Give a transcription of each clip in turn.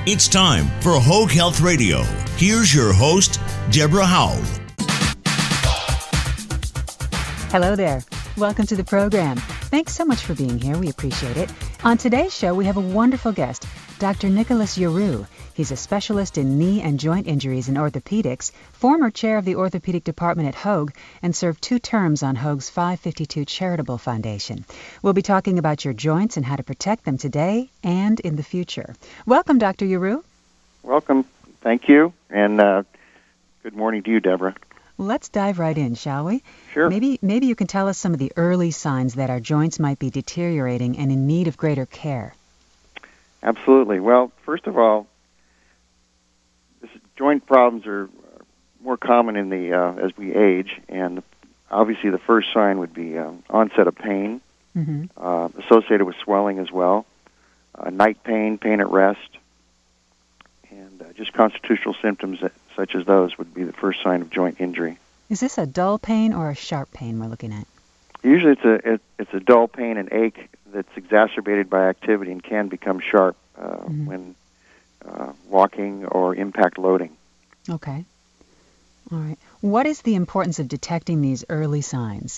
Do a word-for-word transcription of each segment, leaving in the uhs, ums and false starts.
It's time for Hoag Health Radio. Here's your host, Deborah Howell. Hello there. Welcome to the program. Thanks so much for being here. We appreciate it. On today's show, we have a wonderful guest, Doctor Nicholas Yeroux. He's a specialist in knee and joint injuries and orthopedics, former chair of the orthopedic department at Hoag, and served two terms on Hoag's five fifty-two Charitable Foundation. We'll be talking about your joints and how to protect them today and in the future. Welcome, Doctor Yeroux. Welcome. Thank you. And uh, good morning to you, Deborah. Let's dive right in, shall we? Sure. Maybe, maybe you can tell us some of the early signs that our joints might be deteriorating and in need of greater care. Absolutely. Well, first of all, this, joint problems are more common in the uh, as we age, and obviously the first sign would be uh, onset of pain, Mm-hmm. uh, associated with swelling as well, uh, night pain, pain at rest, and uh, just constitutional symptoms that, such as those would be the first sign of joint injury. Is this a dull pain or a sharp pain we're looking at? Usually it's a it, it's a dull pain and ache that's exacerbated by activity and can become sharp uh, Mm-hmm. when uh, walking or impact loading. Okay. All right. What is the importance of detecting these early signs?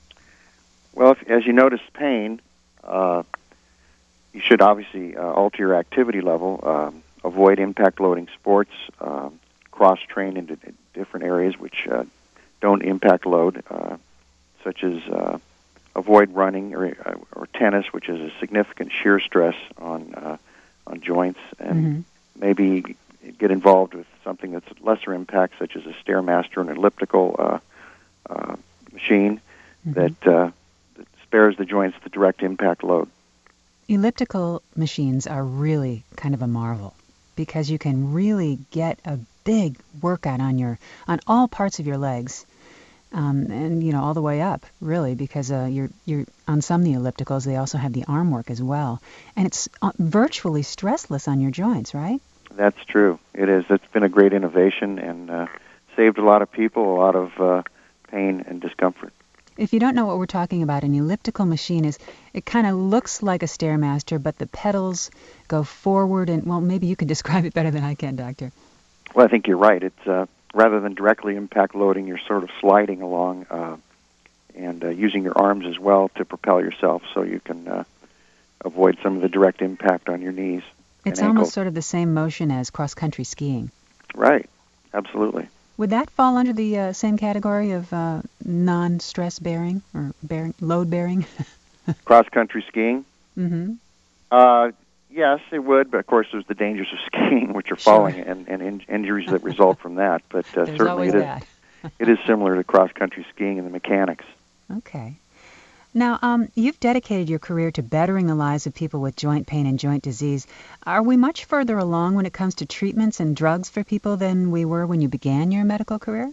Well, if, as you notice pain, uh, you should obviously uh, alter your activity level, um, avoid impact loading sports, um, cross-train into d- different areas which uh, don't impact load, uh, such as uh, avoid running or, uh, or tennis, which is a significant shear stress on uh, on joints, and Mm-hmm. maybe get involved with something that's lesser impact, such as a Stairmaster or an elliptical uh, uh, machine Mm-hmm. that, uh, that spares the joints the direct impact load. Elliptical machines are really kind of a marvel because you can really get a big workout on your on all parts of your legs, um, and you know all the way up, really, because uh, you're you're on some of the ellipticals. They also have the arm work as well, and it's uh, virtually stressless on your joints, right? That's true. It is. It's been a great innovation and uh, saved a lot of people a lot of uh, pain and discomfort. If you don't know what we're talking about, an elliptical machine is, it kind of looks like a Stairmaster, but the pedals go forward and, well, maybe you can describe it better than I can, Doctor. Well, I think you're right. It's uh, rather than directly impact loading, you're sort of sliding along uh, and uh, using your arms as well to propel yourself so you can uh, avoid some of the direct impact on your knees and It's ankles. almost sort of the same motion as cross-country skiing. Right. Absolutely. Would that fall under the uh, same category of uh, non-stress bearing or bearing, load bearing? Cross-country skiing? Mm-hmm. Uh, yes, it would, but of course there's the dangers of skiing, which are Sure. falling and, and in- injuries that result from that. But uh, There's certainly always it is, that. it is similar to cross-country skiing and the mechanics. Okay. Now, um, you've dedicated your career to bettering the lives of people with joint pain and joint disease. Are we much further along when it comes to treatments and drugs for people than we were when you began your medical career?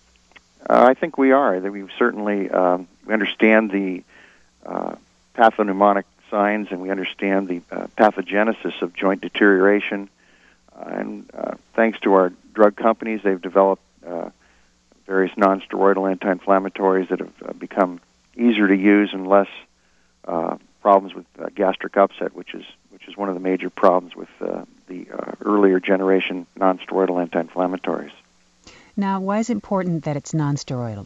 Uh, I think we are. That we've certainly um, we understand the uh, pathognomonic signs, and we understand the uh, pathogenesis of joint deterioration. Uh, and uh, thanks to our drug companies, they've developed uh, various non-steroidal anti-inflammatories that have uh, become easier to use and less uh, problems with uh, gastric upset, which is which is one of the major problems with uh, the uh, earlier generation non-steroidal anti-inflammatories. Now, why is it important that it's non-steroidal?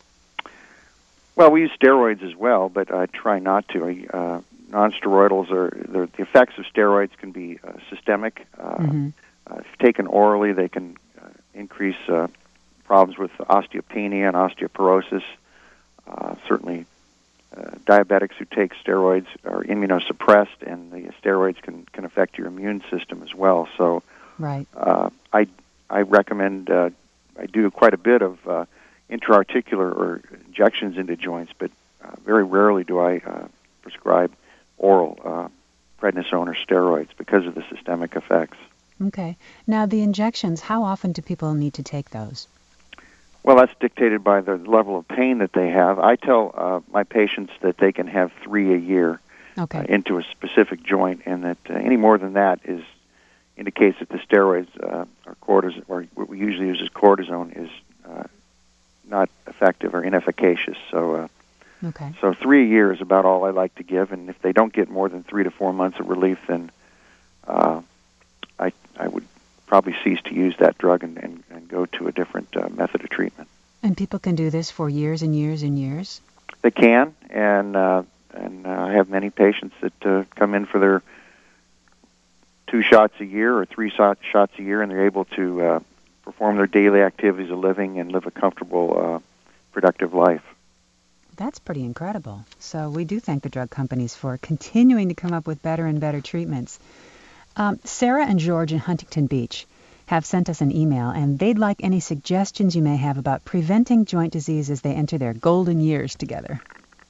Well, we use steroids as well, but I try not to. Uh, non-steroidals are the effects of steroids can be uh, systemic. Uh, Mm-hmm. uh, if taken orally, they can uh, increase uh, problems with osteopenia and osteoporosis. Uh, certainly, uh, diabetics who take steroids are immunosuppressed, and the steroids can, can affect your immune system as well. So, Right. uh, I I recommend uh, I do quite a bit of uh, intra-articular or injections into joints, but uh, very rarely do I uh, prescribe oral uh, prednisone or steroids because of the systemic effects. Okay. Now, the injections, how often do people need to take those? Well, that's dictated by the level of pain that they have. I tell uh, my patients that they can have three a year Okay. uh, into a specific joint, and that uh, any more than that is indicates that the steroids uh, or cortisone, or what we usually use as cortisone, is uh, not effective or inefficacious. So, uh, Okay. so three a year is about all I like to give, and if they don't get more than three to four months of relief, then uh, I I would probably cease to use that drug and, and, and go to a different uh, method of treatment. And people can do this for years and years and years? They can, and uh, and uh, I have many patients that uh, come in for their two shots a year or three shot, shots a year, and they're able to uh, perform their daily activities of living and live a comfortable, uh, productive life. That's pretty incredible. So we do thank the drug companies for continuing to come up with better and better treatments. Um, Sarah and George in Huntington Beach have sent us an email, and they'd like any suggestions you may have about preventing joint disease as they enter their golden years together.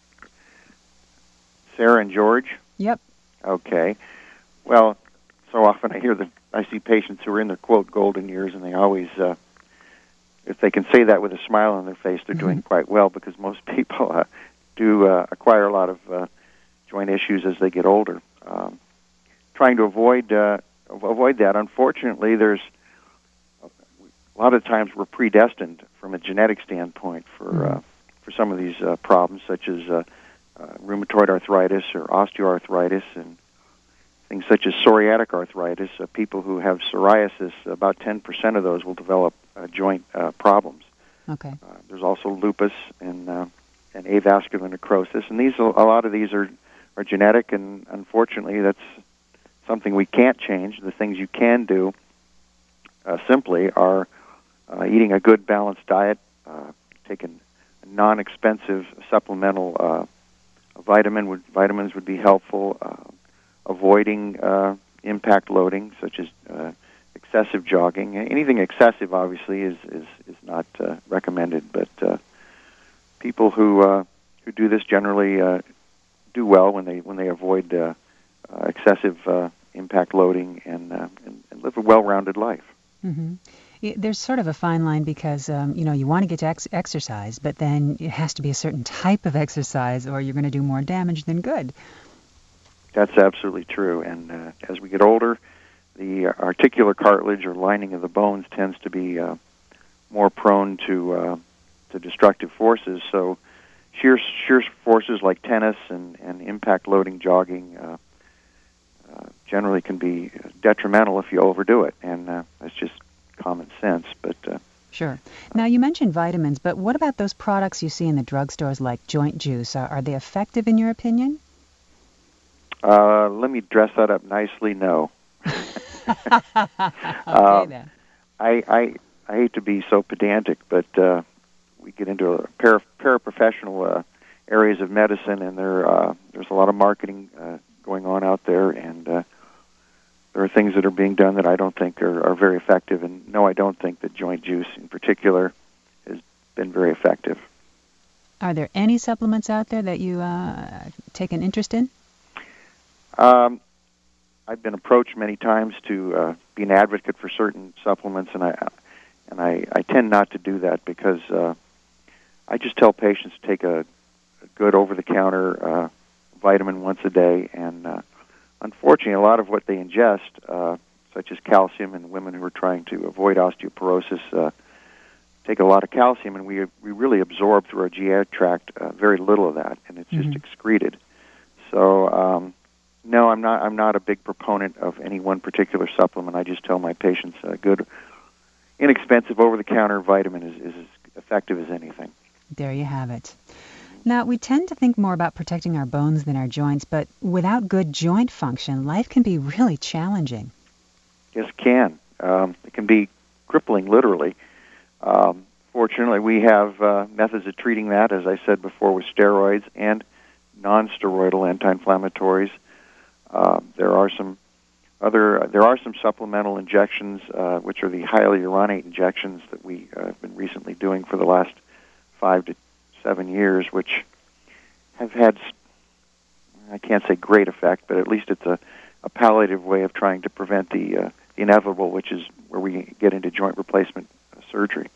Sarah and George? Yep. Okay. Well, so often I hear that I see patients who are in their, quote, golden years, and they always, uh, if they can say that with a smile on their face, they're mm-hmm. doing quite well, because most people uh, do uh, acquire a lot of uh, joint issues as they get older. Um, trying to avoid uh, avoid that, unfortunately, there's a lot of times we're predestined from a genetic standpoint for mm-hmm. uh, for some of these uh, problems, such as uh, uh, rheumatoid arthritis or osteoarthritis, and things such as psoriatic arthritis. Uh, people who have psoriasis, about ten percent of those will develop uh, joint uh, problems. Okay. Uh, there's also lupus and uh, and avascular necrosis, and these a lot of these are, are genetic, and unfortunately, that's something we can't change. The things you can do uh, simply are uh, eating a good balanced diet, uh, taking a non-expensive supplemental uh, vitamin. Would, vitamins would be helpful. Uh, avoiding uh, impact loading, such as uh, excessive jogging. Anything excessive, obviously, is is, is not uh, recommended. But uh, people who uh, who do this generally uh, do well when they when they avoid uh, uh, excessive uh, impact loading and, uh, and and live a well-rounded life. Mm-hmm. There's sort of a fine line because um, you know you want to get to ex- exercise, but then it has to be a certain type of exercise, or you're going to do more damage than good. That's absolutely true. And uh, as we get older, the articular cartilage or lining of the bones tends to be uh, more prone to uh, to destructive forces. So sheer sheer forces like tennis and, and impact loading jogging uh, uh, generally can be detrimental if you overdo it. And uh, that's just common sense. But uh, Sure. Now, you mentioned vitamins, but what about those products you see in the drugstores like joint juice? Are, are they effective in your opinion? Uh, let me dress that up nicely. No. okay, uh, then. I, I I hate to be so pedantic, but uh, we get into a para, paraprofessional uh, areas of medicine, and there uh, there's a lot of marketing uh, going on out there, and uh, there are things that are being done that I don't think are, are very effective. And no, I don't think that joint juice in particular has been very effective. Are there any supplements out there that you uh, take an interest in? Um, I've been approached many times to uh, be an advocate for certain supplements, and I and I, I tend not to do that because uh, I just tell patients to take a, a good over-the-counter uh, vitamin once a day. And uh, unfortunately, a lot of what they ingest, uh, such as calcium, and women who are trying to avoid osteoporosis, uh, take a lot of calcium, and we we really absorb through our G I tract uh, very little of that, and it's Mm-hmm. just excreted. So. Um, No, I'm not. I'm not a big proponent of any one particular supplement. I just tell my patients a good, inexpensive, over-the-counter vitamin is, is as effective as anything. There you have it. Now, we tend to think more about protecting our bones than our joints, but without good joint function, life can be really challenging. Yes, it can. Um, it can be crippling, literally. Um, fortunately, we have uh, methods of treating that, as I said before, with steroids and non-steroidal anti-inflammatories. Uh, there are some other. Uh, there are some supplemental injections, uh, which are the hyaluronate injections that we uh, have been recently doing for the last five to seven years, which have had, I can't say great effect, but at least it's a, a palliative way of trying to prevent the, uh, the inevitable, which is where we get into joint replacement uh, surgery.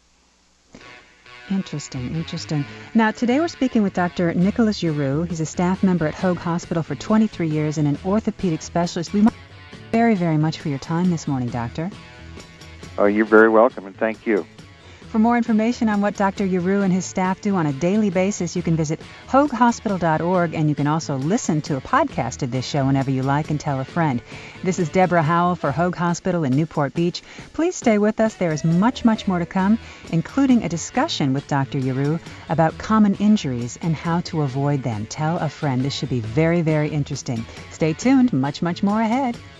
Interesting, interesting. Now, today we're speaking with Doctor Nicholas Giroux. He's a staff member at Hoag Hospital for twenty-three years and an orthopedic specialist. We want to thank you very, very much for your time this morning, Doctor. Oh, you're very welcome, and thank you. For more information on what Doctor Yru and his staff do on a daily basis, you can visit hoag hospital dot org, and you can also listen to a podcast of this show whenever you like and tell a friend. This is Deborah Howell for Hoag Hospital in Newport Beach. Please stay with us. There is much, much more to come, including a discussion with Doctor Yru about common injuries and how to avoid them. Tell a friend. This should be very, very interesting. Stay tuned. Much, much more ahead.